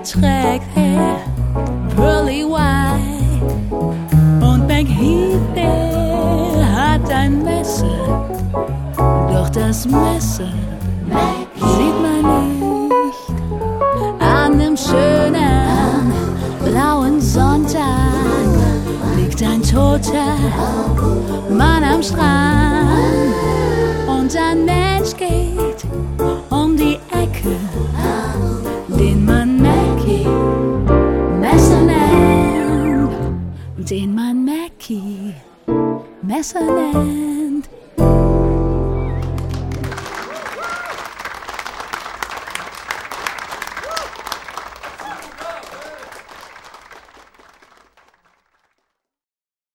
trägt Hair, pearly white. Und McHeath, der hat ein Messer, doch das Messer sieht man nicht. An dem schönen blauen Sonntag liegt ein toter Mann am Strand und ein Mensch geht um die Ecke, den man Mackie Messer nennt, den man Mackie Messer nennt.